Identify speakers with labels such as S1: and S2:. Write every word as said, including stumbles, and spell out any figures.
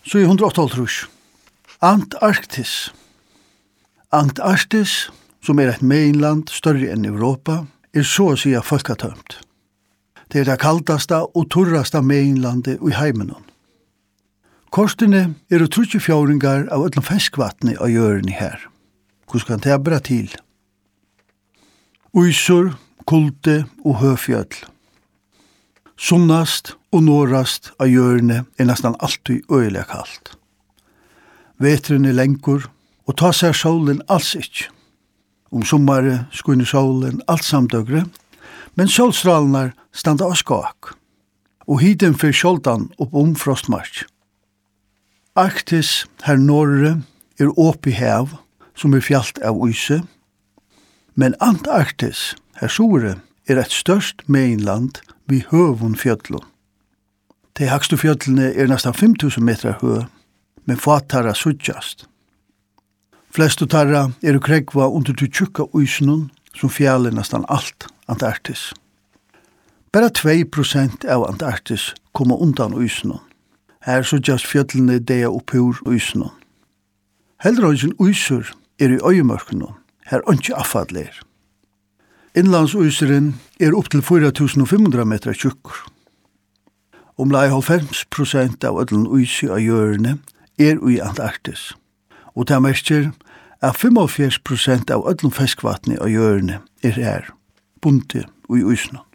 S1: Så er hundra åttaoghálvtrýss. Antarktis. Antarktis, som er et mainland større enn Europa, er så å si folketømt. Det er det kaldasta og torrasta mainlandet i heimenon. Kortene er utrutje fjordingar av öllum feskvatni av jørni her. Hvordan kan det bra til? Uysur, kulte og høfjöll. Sunnast og norrast av jørni er nesten alltid øyelig kaldt. Vetren er lengur, og ta seg solen alls ikkje. Om sommare skunner solen alt samdøgre, men solstralnar standa av skak, og hiden fyrir sjoldan opp om frostmark. Arktis her norre er åpi hev, som er fjalt av Uyse, men Antarktis her sore er et størst mainland vi høvun fjöllun. De hakstu fjöllene er nesten fem tusen meter hø, men fatara suttjast. Flestu tarra er kregva under til tjukka Uysenun, som fjallir nesten alt Antarktis. Bara två procent av Antarktis kommer undan Uysenun. Her suttjast fjöllene dea opphur Uysenun. Heldrøysen Uysur er i øyemørkenun, her ønskje affadler. Innlandsuyseren er opp til fyra tusen fem hundre meter tjukkur. Omlai halvfems prosent av ødlen Uysi av jørene er i Antarktis, og det merker at fimmoghálvfjerds prosent av ødlen feskvatni av jørene er her, bunte i Uysna.